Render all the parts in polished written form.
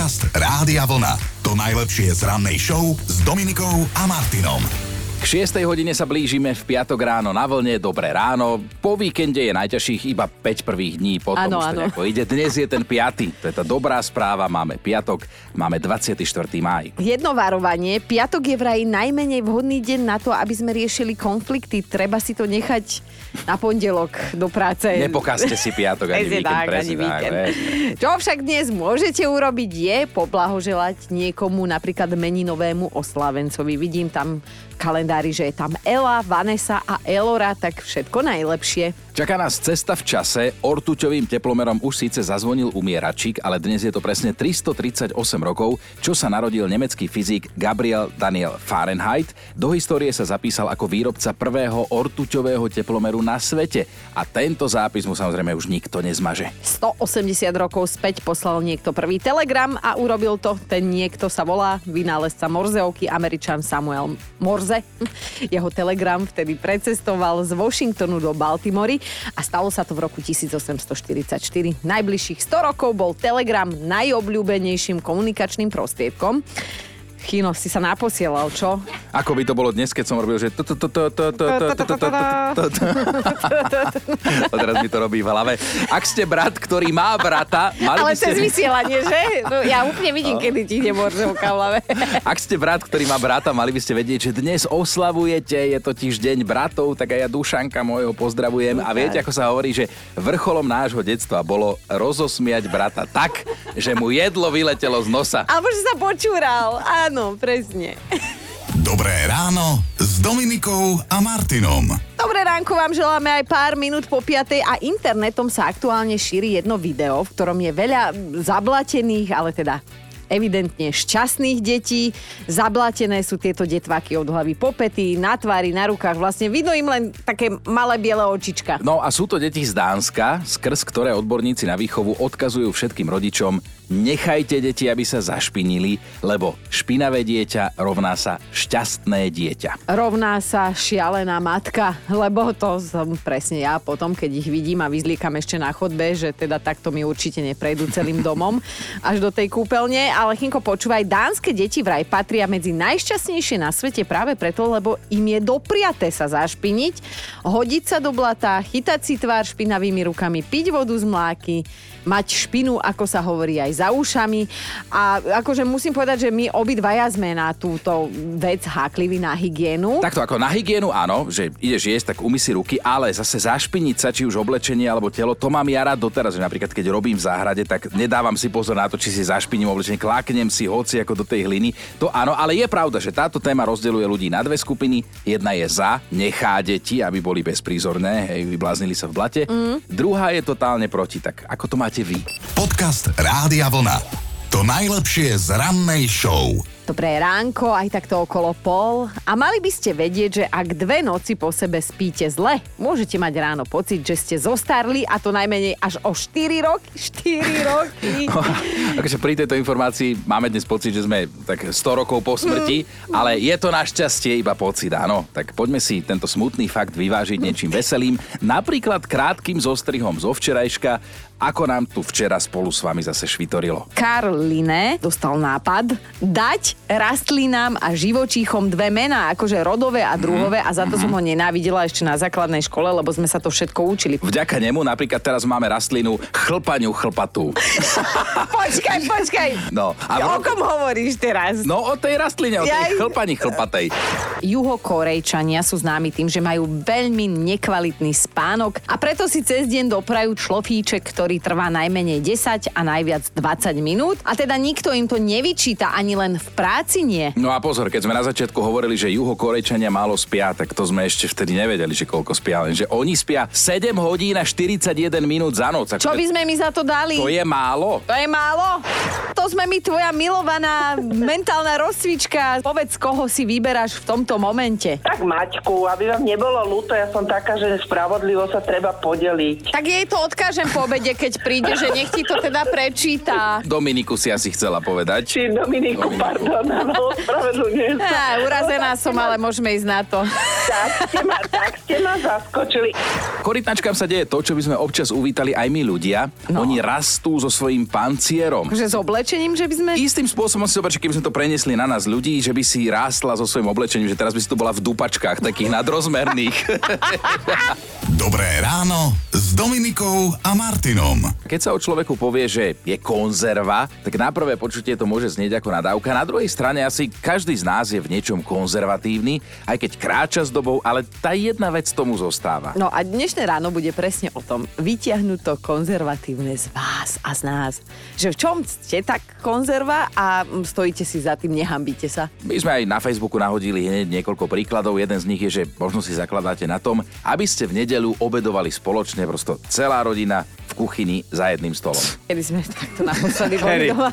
Podcast Rádia Vlna. To najlepšie z rannej show s Dominikou a Martinom. K 6. hodine sa blížime v piatok ráno na vlne. Dobré ráno. Po víkende je najťažších iba 5 prvých dní. Potom už to nejako ide. Dnes je ten 5. To je tá dobrá správa. Máme piatok. Máme 24. máj. Jedno varovanie. Piatok je vraj najmenej vhodný deň na to, aby sme riešili konflikty. Treba si to nechať na pondelok do práce. Nepokazte si piatok ani víkend. Ani víkend. Čo však dnes môžete urobiť je poblahoželať niekomu, napríklad meninovému oslávencovi. Vidím tam kalendári, že je tam Ela, Vanessa a Elora, tak všetko najlepšie. Čaká nás cesta v čase. Ortuťovým teplomerom už síce zazvonil umieračik, ale dnes je to presne 338 rokov, čo sa narodil nemecký fyzik Gabriel Daniel Fahrenheit. Do histórie sa zapísal ako výrobca prvého ortuťového teplomeru na svete. A tento zápis mu samozrejme už nikto nezmaže. 180 rokov späť poslal niekto prvý telegram a urobil to. Ten niekto sa volá vynálezca Morzeovky, Američan Samuel Morse. Jeho telegram vtedy precestoval z Washingtonu do Baltimory a stalo sa to v roku 1844. Najbližších 100 rokov bol telegram najobľúbenejším komunikačným prostriedkom. Chino, si sa naposielal, čo? Ako by to bolo dnes, keď som robil, že... Teraz mi to robí v hlave. Ak ste brat, ktorý má brata... Ale cez vysielanie, že? No, ja úplne vidím, kedy ti ide Morzovka v hlave. Ak ste brat, ktorý má brata, mali by ste vedieť, že dnes oslavujete, je totiž deň bratov, tak aj ja Dušanka môjho pozdravujem. A viete, ako sa hovorí, že vrcholom nášho detstva bolo rozosmiať brata tak, že mu jedlo vyletelo z nosa. Alebo že sa počúral. Áno, presne. Dobré ráno s Dominikou a Martinom. Dobré ránko vám želáme aj pár minút po 5. a internetom sa aktuálne šíri jedno video, v ktorom je veľa zablatených, ale teda evidentne šťastných detí. Zablatené sú tieto detváky od hlavy po pety, na tvári, na rukách. Vlastne vidno im len také malé biele očička. No a sú to deti z Dánska, skrz ktoré odborníci na výchovu odkazujú všetkým rodičom: nechajte deti, aby sa zašpinili, lebo špinavé dieťa rovná sa šťastné dieťa. Rovná sa šialená matka, lebo to som presne ja potom, keď ich vidím a vyzliekam ešte na chodbe, že teda takto mi určite neprejdú celým domom až do tej kúpeľne. Ale Chinko, počúvaj, dánske deti vraj patria medzi najšťastnejšie na svete práve preto, lebo im je dopriaté sa zašpiniť, hodiť sa do blata, chytať si tvár špinavými rukami, piť vodu z mláky, mať špinu, ako sa hovorí, aj za ušami. A akože musím povedať, že my obidvaja sme na túto vec hákliví, na hygienu. Takto ako na hygienu, áno, že ideš jesť, tak umyj si ruky, ale zase zašpiniť sa, či už oblečenie alebo telo, to mám ja rád doteraz, že napríklad keď robím v záhrade, tak nedávam si pozor na to, či si zašpiním oblečenie, kláknem si hoci ako do tej hliny. To áno, ale je pravda, že táto téma rozdeľuje ľudí na dve skupiny. Jedna je za, nechá deti, aby boli bezprízorné, hej, vybláznili sa v blate. Druhá je totálne proti, tak ako to máte vy? Podcast Rádia Vlna. To najlepšie z rannej show. Dobré ránko, aj takto okolo 1:30. A mali by ste vedieť, že ak 2 noci po sebe spíte zle, môžete mať ráno pocit, že ste zostarli, a to najmenej až o 4 roky. 4 roky. Takže pri tejto informácii máme dnes pocit, že sme tak 100 rokov po smrti, ale je to našťastie iba pocit, áno. Tak poďme si tento smutný fakt vyvážiť niečím veselým. Napríklad krátkym zostrihom zo včerajška, ako nám tu včera spolu s vami zase švitorilo. Karl Linné dostal nápad dať rastlinám a živočíchom 2 mená, akože rodové a druhové, a za to som ho nenávidela ešte na základnej škole, lebo sme sa to všetko učili. Vďaka nemu napríklad teraz máme rastlinu chlpaňu chlpatú. Počkaj. No, o kom hovoríš teraz? No o tej rastline, o tej chlpani chlpatej. Juhokorejčania sú známi tým, že majú veľmi nekvalitný spánok a preto si cez deň doprajú člofíček, ktorý trvá najmenej 10 a najviac 20 minút. A teda nikto im to nevyčíta, ani len v práci nie. No a pozor, keď sme na začiatku hovorili, že Juhokorejčania málo spia, tak to sme ešte vtedy nevedeli, že koľko spia, lenže oni spia 7 hodín a 41 minút za noc. Čo by sme mi za to dali? To je málo. To je málo? To sme mi tvoja milovaná mentálna rozcvička. Povedz, koho si vyberáš v tomto momente. Tak Maťku, aby vám nebolo ľúto, ja som taká, že spravodlivo sa treba podeliť. Tak jej to odkážem po obede, keď príde, že nech ti to teda prečíta. Dominiku si asi chcela povedať. Či Dominiku, pardon, áno, spravedlňujem sa. Urazená som, ale môžeme ísť na to. Tak ste ma zaskočili. Korytnačkám sa deje to, čo by sme občas uvítali aj my ľudia. No. Oni rastú so svojím pancierom. Že s oblečením? oblečením, že by sme... Istým spôsobom si zober, že keby sme to preniesli na nás ľudí, že by si rástla so svojím oblečením, že teraz by si to bola v dupačkách takých nadrozmerných. Dobré ráno s Dominikou a Martinom. Keď sa o človeku povie, že je konzerva, tak na prvé počutie to môže znieť ako nadávka. Na druhej strane asi každý z nás je v niečom konzervatívny, aj keď kráča s dobou, ale tá jedna vec tomu zostáva. No a dnešné ráno bude presne o tom. Vytiahnuť to konzervatívne z vás a z nás. Že v čom ste tak konzerva a stojíte si za tým, nehambíte sa. My sme aj na Facebooku nahodili hneď niekoľko príkladov. Jeden z nich je, že možno si zakladáte na tom, aby ste v nedeľu obedovali spoločne, prosto celá rodina v kuchyni za jedným stolom. Kedy sme takto naposledy boli doma.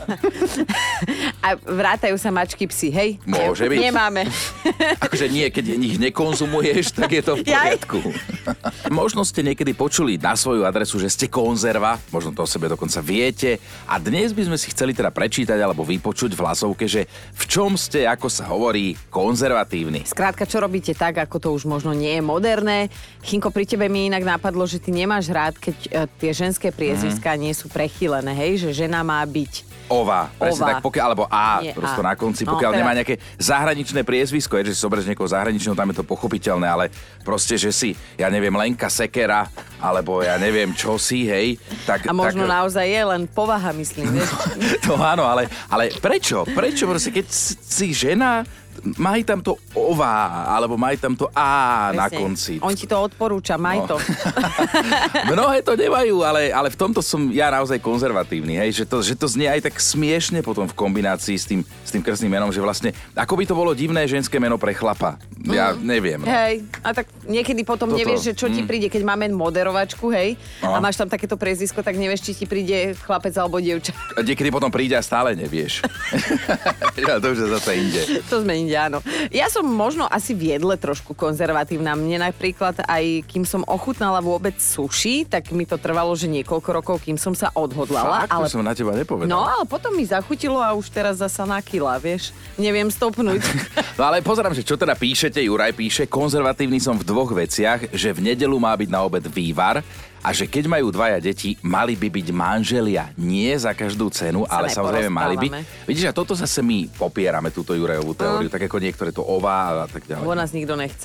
A vrátajú sa mačky psi, hej? Môže byť. Nemáme. Akože nie, keď ich nekonzumuješ, tak je to v poriadku. Možno ste niekedy počuli na svoju adresu, že ste konzerva, možno to o sebe dokonca viete. A dnes by sme si chceli teda prečítať alebo vypočuť v hlasovke, že v čom ste, ako sa hovorí, konzervatívni. Skrátka, čo robíte tak, ako to už možno nie je moderné. Chinko, pri tebe mi inak napadlo, že ty nemáš rád, keď tie ženské priezviská nie sú prechylené, hej? Že žena má byť Ova, presne Ova. tak, pokiaľ, alebo A, Nie prosto A. na konci, No, pokiaľ teda. nemá nejaké zahraničné priezvisko, je, že si zoberieš niekoho zahraničného, tam je to pochopiteľné, ale proste, že si, ja neviem, Lenka Sekera, alebo ja neviem, čo si, hej, tak... a možno tak, naozaj je len povaha, myslím, vieš? To áno, ale prečo? Prečo? Proste, keď si žena, maj tam to Ova, alebo maj tam to A na Presne. konci. On ti to odporúča, maj to. Mnohé to nemajú, ale v tomto som ja naozaj konzervatívny, hej, že to znie aj tak smiešne potom v kombinácii s tým krstným menom, že vlastne, ako by to bolo divné ženské meno pre chlapa. Ja neviem. No. Hej, a tak niekedy potom nevieš, že čo ti príde, keď máme moderovačku, hej, No. a máš tam takéto priezvisko, tak nevieš, či ti príde chlapec alebo dievča. A niekedy potom príde a stále nevieš. Ja, to už je zase inde. To sme inde, áno. Ja som možno asi v jedle trošku konzervatívna. Mne napríklad aj, kým som ochutnala vôbec sushi, tak mi to trvalo, že niekoľko rokov, kým som sa odhodlala. Fakt, to som na teba nepovedal. No, ale potom mi zachutilo a už teraz zasa na kila, vieš. Neviem stopnúť. No ale pozerám, že čo teda píšete, Juraj píše, konzervatívny som v dvoch veciach, že v nedeľu má byť na obed vývar a že keď majú dvaja deti, mali by byť manželia. Nie za každú cenu, ale samozrejme mali by. Vidíš, a toto zase my popierame túto Jurajovú teóriu, tak ako niektoré to Ova a tak ďalej. Bo nás nikto nechce.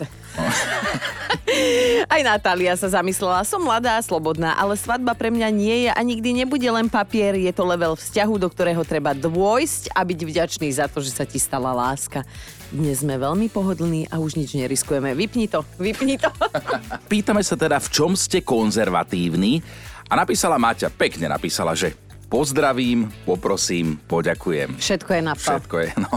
Aj Natália sa zamyslela, som mladá a slobodná, ale svadba pre mňa nie je a nikdy nebude len papier, je to level vzťahu, do ktorého treba dôjsť a byť vďačný za to, že sa ti stala láska. Dnes sme veľmi pohodlní a už nič neriskujeme. Vypni to. Pýtame sa teda, v čom ste konzervatívni a napísala Maťa, pekne napísala, že pozdravím, poprosím, poďakujem. Všetko je na pál. Všetko je, no.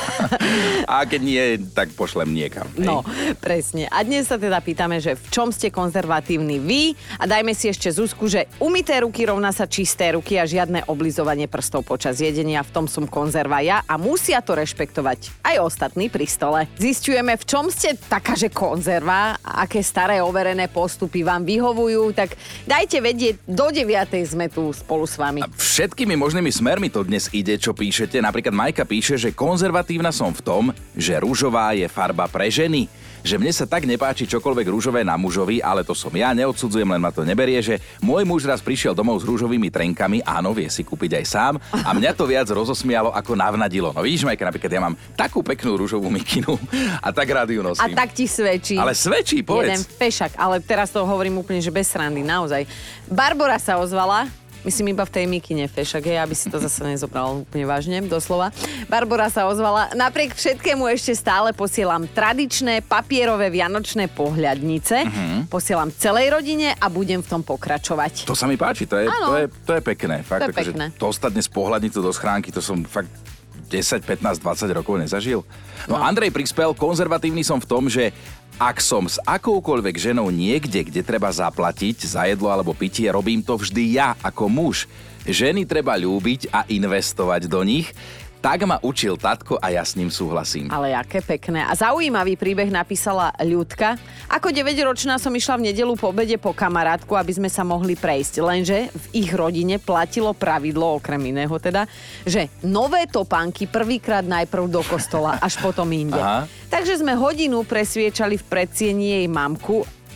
A keď nie, tak pošlem niekam. Hej? No, presne. A dnes sa teda pýtame, že v čom ste konzervatívni vy a dajme si ešte Zuzku, že umyté ruky rovná sa čisté ruky a žiadne oblizovanie prstov počas jedenia, v tom som konzerva ja a musia to rešpektovať aj ostatní pri stole. Zisťujeme, v čom ste taká, že konzerva, aké staré overené postupy vám vyhovujú, tak dajte vedieť, do 9:00 sme tu spolu s vami. Všetkými možnými smermi to dnes ide, čo píšete. Napríklad Majka píše, že konzervatívna som v tom, že ružová je farba pre ženy. Že mne sa tak nepáči čokoľvek rúžové na mužovi, ale to som ja, neodsudzujem, len ma to neberie, že môj muž raz prišiel domov s rúžovými trenkami, áno, vie si kúpiť aj sám, a mňa to viac rozosmialo ako navnadilo. No vidíš, Majka, napríklad ja mám takú peknú rúžovú mikinu a tak rád ju A nosím. tak ti svedčí. Ale svedčí, Jeden povedz. fešak, ale teraz to hovorím úplne, že bez srandy, naozaj. Barbora sa ozvala, myslím iba v tej mikine fešak, hej, aby si to zase nezobral úplne vážne, doslova. Barbora sa ozvala, napriek všetkému ešte stále posielam tradičné papierové vianočné pohľadnice, posielam celej rodine a budem v tom pokračovať. To sa mi páči, to je pekné. Fakt, To je akože pekné. dostať dnes pohľadnicu do schránky, to som fakt 10, 15, 20 rokov nezažil. No Andrej prispel, konzervatívny som v tom, že ak som s akoukoľvek ženou niekde, kde treba zaplatiť za jedlo alebo pitie, robím to vždy ja ako muž. Ženy treba ľúbiť a investovať do nich. Tak ma učil tatko a ja s ním súhlasím. Ale aké pekné. A zaujímavý príbeh napísala Ľudka. Ako 9-ročná som išla v nedeľu po obede po kamarátku, aby sme sa mohli prejsť. Lenže v ich rodine platilo pravidlo, okrem iného teda, že nové topánky prvýkrát najprv do kostola, až potom inde. Aha. Takže sme hodinu presviečali v predsieni jej mamku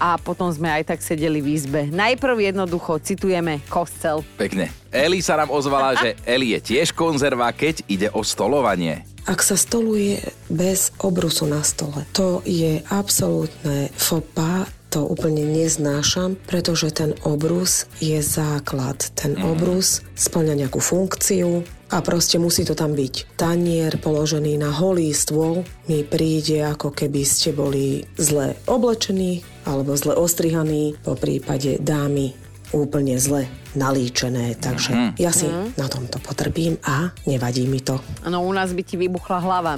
a potom sme aj tak sedeli v izbe. Najprv jednoducho citujeme kostel. Pekne. Eli sa nám ozvala, že Eli je tiež konzerva, keď ide o stolovanie. Ak sa stoluje bez obrusu na stole, to je absolútne faux pas, to úplne neznášam, pretože ten obrus je základ. Ten obrus spĺňa nejakú funkciu a proste musí to tam byť. Tanier položený na holý stôl mi príde, ako keby ste boli zle oblečení alebo zle ostrihaní, po prípade dámy úplne zle nalíčené, takže ja si na tomto potrpím a nevadí mi to. No u nás by ti vybuchla hlava,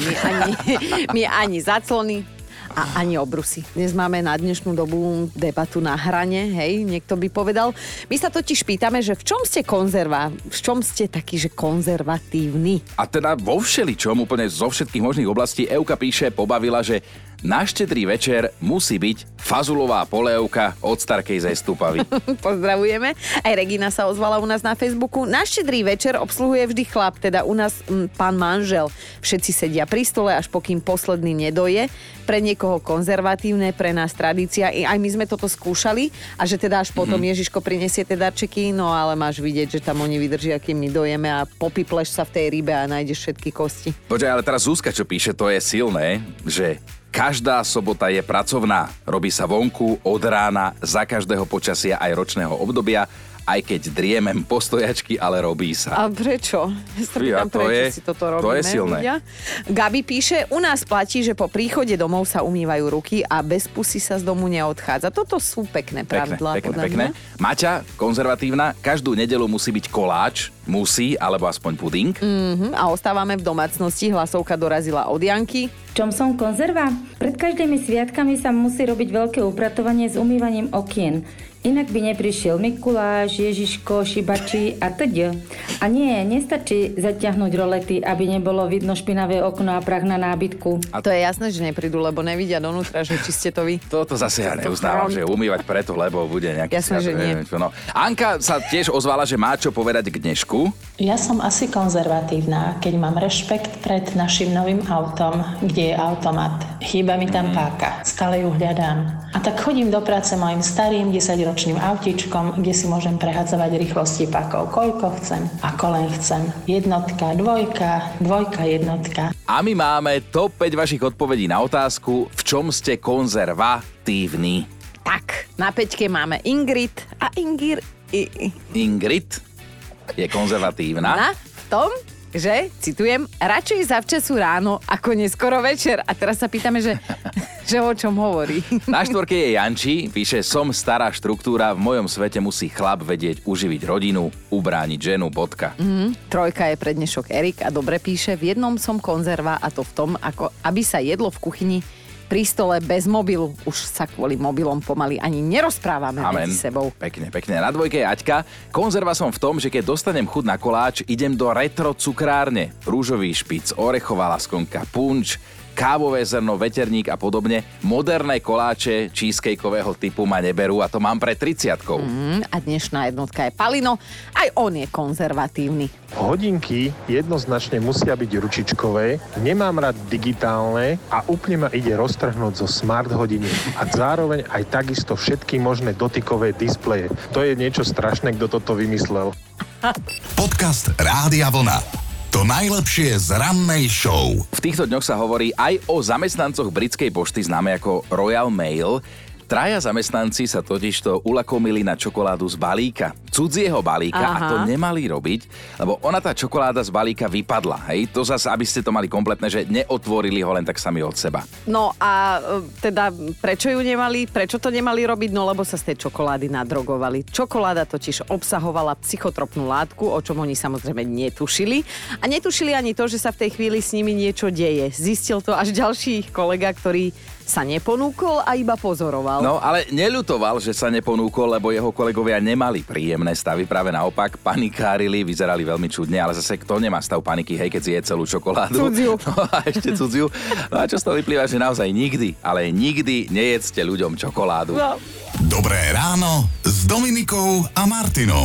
my ani zaclony a ani obrusy. Dnes máme na dnešnú dobu debatu na hrane, hej, niekto by povedal. My sa totiž pýtame, že v čom ste konzerva, v čom ste taký, že konzervatívny? A teda vo všeličom, úplne zo všetkých možných oblastí. Euka píše, pobavila, že na štedrý večer musí byť fazulová polievka od Starkej ze Stupavy. Pozdravujeme. Aj Regina sa ozvala u nás na Facebooku. Na štedrý večer obsluhuje vždy chlap, teda u nás pán manžel. Všetci sedia pri stole, až pokým posledný nedoje. Pre niekoho konzervatívne, pre nás tradícia. Aj my sme toto skúšali a že teda až potom Ježiško prinesie tie darčeky, no ale máš vidieť, že tam oni vydržia, kým my dojeme a popipleš sa v tej rybe a nájdeš všetky kosti. Počkaj, ale teraz Zuzka, čo píše, to je silné, že každá sobota je pracovná. Robí sa vonku, od rána, za každého počasia aj ročného obdobia, aj keď driemem postojačky, ale robí sa. A prečo? Ja sa pýtam, prečo si toto robíme. To je silné. Ľudia? Gabi píše, u nás platí, že po príchode domov sa umývajú ruky a bez pusy sa z domu neodchádza. Toto sú pekné pravidlá. Pekné. Maťa, konzervatívna, každú nedeľu musí byť koláč, musí, alebo aspoň puding. A ostávame v domácnosti, hlasovka dorazila od Janky. Čom som konzerva? Pred každými sviatkami sa musí robiť veľké upratovanie s umývaním okien. Inak by neprišiel Mikuláš, Ježiško, šibači a teď. A nestačí zaťahnuť rolety, aby nebolo vidno špinavé okno a prach na nábytku. A to je jasné, že neprídu, lebo nevidia donútra, že či ste to vy. Toto zase ja neuznávam, že umývať preto, lebo bude nejaký... Jasné, že nie. No. Anka sa tiež ozvala, že má čo povedať k dnešku. Ja som asi konzervatívna, keď mám rešpekt pred našim novým autom, kde je automat. Chýba mi tam páka, stále ju hľadám. A tak chodím do práce mojim starým 10-ročným autičkom, kde si môžem prehadzovať rýchlosti pákov, koľko chcem, ako len chcem. Jednotka, dvojka, jednotka. A my máme top 5 vašich odpovedí na otázku, v čom ste konzervatívni. Tak, na 5 máme Ingrid a Ingrid je konzervatívna. V tom, že, citujem, radšej zavčasu ráno ako neskoro večer. A teraz sa pýtame, že o čom hovorí. Na 4 je Janči, píše, som stará štruktúra, v mojom svete musí chlap vedieť uživiť rodinu, ubrániť ženu, bodka. 3 je pre dnešok Erik a dobre píše, v jednom som konzerva a to v tom, ako aby sa jedlo v kuchyni pri stole bez mobilu. Už sa kvôli mobilom pomaly ani nerozprávame medzi sebou. Pekne. Na 2 je Aťka. Konzerva som v tom, že keď dostanem chuť na koláč, idem do retro cukrárne. Rúžový špic, orechová laskonka, punč, kávové zrno, veterník a podobne. Moderné koláče cheesecakeového typu ma neberú a to mám pre 30-kou. A dnešná jednotka je Palino. Aj on je konzervatívny. Hodinky jednoznačne musia byť ručičkové, nemám rád digitálne a úplne ma ide roztrhnúť zo smart hodiny. A zároveň aj takisto všetky možné dotykové displeje. To je niečo strašné, kto toto vymyslel. Podcast Rádia Vlna. To najlepšie z rannej show. V týchto dňoch sa hovorí aj o zamestnancoch britskej pošty, známe ako Royal Mail. 3 zamestnanci sa totižto ulakomili na čokoládu z balíka. Cudzieho balíka. A to nemali robiť, lebo ona tá čokoláda z balíka vypadla. Hej? To zase, aby ste to mali kompletné, že neotvorili ho len tak sami od seba. No a teda prečo to nemali robiť? No lebo sa z tej čokolády nadrogovali. Čokoláda totiž obsahovala psychotropnú látku, o čom oni samozrejme netušili. A netušili ani to, že sa v tej chvíli s nimi niečo deje. Zistil to až ďalší ich kolega, ktorý sa neponúkol a iba pozoroval. No, ale neľutoval, že sa neponúkol, lebo jeho kolegovia nemali príjemné stavy. Práve naopak, panikárili, vyzerali veľmi čudne, ale zase kto nemá stav paniky, hej, keď zje celú čokoládu. Cudziu. No a ešte cudziu. No a čo z toho vyplýva, že naozaj nikdy, ale nikdy nejedzte ľuďom čokoládu. No. Dobré ráno s Dominikou a Martinom. A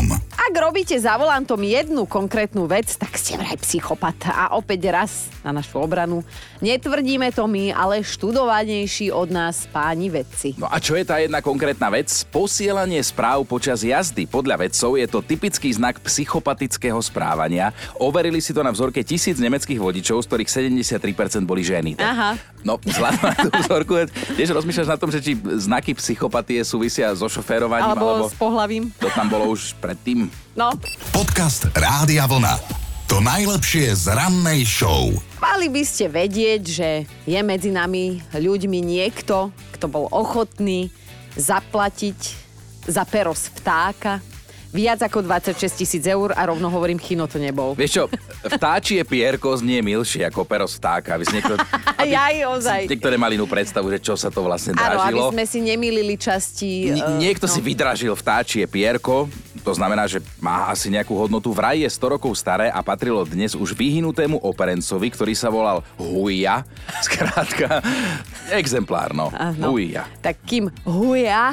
Ak robíte za volantom jednu konkrétnu vec, tak ste vraj psychopat. A opäť raz na našu obranu. Netvrdíme to my, ale študovanejší od nás páni vedci. No a čo je tá jedna konkrétna vec? Posielanie správ počas jazdy. Podľa vedcov je to typický znak psychopatického správania. Overili si to na vzorke 1000 nemeckých vodičov, z ktorých 73% boli ženy. Aha. No, vzhľadom na tú vzorku, tiež rozmýšľaš na tom, že či znaky psychopatie súvisia so šoférovaním, alebo s pohlavím. To tam bolo už predtým. No. Podcast Rádia Vlna. To najlepšie z rannej show. Mali by ste vedieť, že je medzi nami ľuďmi niekto, kto bol ochotný zaplatiť za pero z vtáka viac ako 26 000 eur a rovno hovorím, Chino to nebol. Vieš čo, vtáčie pierko znie milšie ako pero z vtáka. Aby niektoré mali inú predstavu, že čo sa to vlastne dražilo. Áno, aby sme si nemýlili časti. Niekto si vydražil vtáčie pierko, to znamená, že má asi nejakú hodnotu. Vraj je 100 rokov staré a patrilo dnes už vyhynutému operencovi, ktorý sa volal Huja. Skrátka, exemplár, no. Huja. Tak kým Huja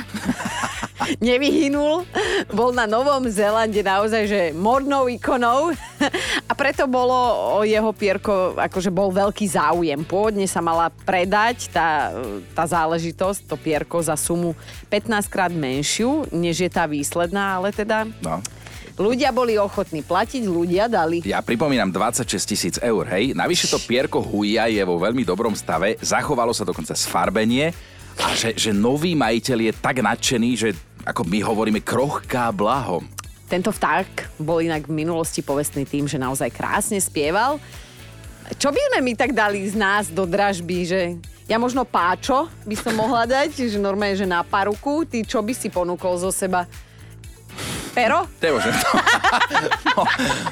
nevyhynul, bol na Novom Zélande naozaj, že modnou ikonou a preto bolo o jeho pierko, akože bol veľký záujem. Pôvodne sa mala predať tá záležitosť, to pierko za sumu 15-krát menšiu, než je tá výsledná, ale teda ľudia boli ochotní platiť, ľudia dali. Ja pripomínam 26 000 eur, hej. Navyše to pierko Huja je vo veľmi dobrom stave, zachovalo sa dokonca sfarbenie a že nový majiteľ je tak nadšený, že ako my hovoríme, krochká blaho. Tento vták bol inak v minulosti povestný tým, že naozaj krásne spieval. Čo by sme my tak dali z nás do dražby, že ja možno páčo by som mohla dať, že normálne, že na paruku, ty čo by si ponúkol zo seba? Pero? Teože. No.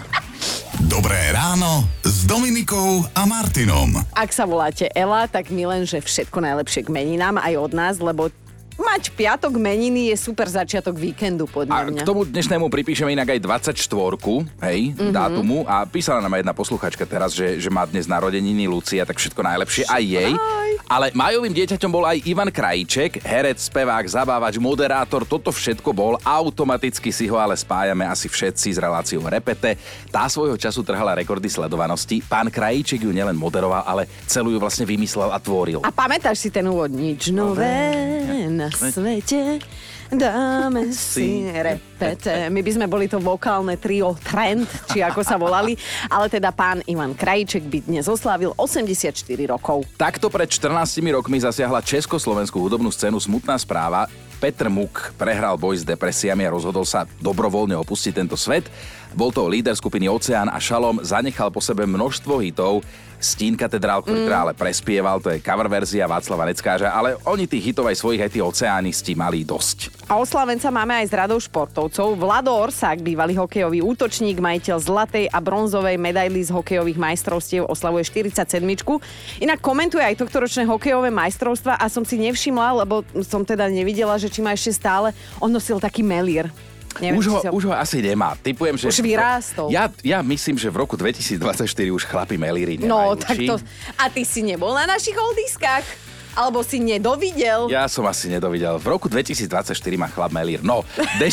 Dobré ráno s Dominikou a Martinom. Ak sa voláte Ela, tak my len, že všetko najlepšie k meninám aj od nás, lebo mať piatok meniny je super začiatok víkendu, podľa mňa. A k tomu dnešnému pripíšeme inak aj 24, hej, dátumu. A písala nám jedna posluchačka teraz, že má dnes narodeniny Lucia, tak všetko najlepšie aj jej. Ale májovým dieťaťom bol aj Ivan Krajíček, herec, spevák, zabávač, moderátor. Toto všetko bol, automaticky si ho ale spájame asi všetci s reláciou Repete. Tá svojho času trhala rekordy sledovanosti. Pán Krajíček ju nielen moderoval, ale celú ju vlastne vymyslel a tvoril. A pamätáš si ten úvod? Nič nové na svete, dáme si Repete. My by sme boli to vokálne trio Trend, či ako sa volali, ale teda pán Ivan Krajíček by dnes oslávil 84 rokov. Takto pred 14 rokmi zasiahla československú hudobnú scénu smutná správa. Petr Muk prehral boj s depresiami a rozhodol sa dobrovoľne opustiť tento svet. Bol to líder skupiny Oceán a Šalom, zanechal po sebe množstvo hitov. Stín katedrál, ktorý ale prespieval, to je cover verzia Václava Neckáža, ale oni tých hitov aj svojich, aj tí oceánisti mali dosť. A oslavenca máme aj z radou športovcov. Vlado Orsák, bývalý hokejový útočník, majiteľ zlatej a bronzovej medaily z hokejových majstrovstiev, oslavuje 47. Inak komentuje aj tohtoročné hokejové majstrovstvá a som si nevšimla, lebo som teda nevidela, že či má ešte stále. On nosil taký melír. Neviem, už ho asi nemá. Typujem, že už vyrástol. Ja myslím, že v roku 2024 už chlapi melíry nemajú. No, tak to... A ty si nebol na našich oldiskách? Alebo si nedovidel? Ja som asi nedovidel. V roku 2024 má chlap melír. No,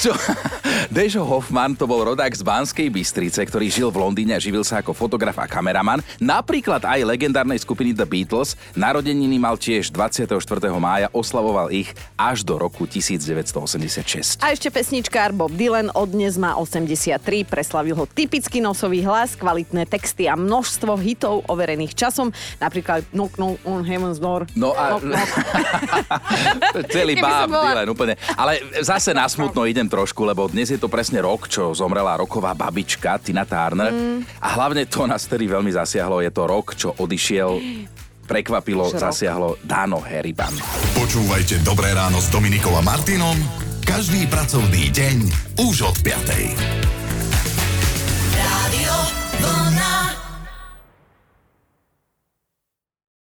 Dežo Hoffman to bol rodák z Banskej Bystrice, ktorý žil v Londýne a živil sa ako fotograf a kameraman. Napríklad aj legendárnej skupiny The Beatles. Narodeniny mal tiež 24. mája, oslavoval ich až do roku 1986. A ešte pesničkár Bob Dylan od dnes má 83, preslavil ho typický nosový hlas, kvalitné texty a množstvo hitov overených časom, napríklad Knock Knock on Heaven's Door. No a celý Bob Dylan úplne. Ale zase na smutno idem trošku, lebo dnes je to presne rok, čo zomrela roková babička Tina Turner. A hlavne to nás tedy veľmi zasiahlo, je to rok, čo odišiel, prekvapilo, zasiahlo Dano Heriban. Počúvajte Dobré ráno s Dominikou a Martinom každý pracovný deň už od 5.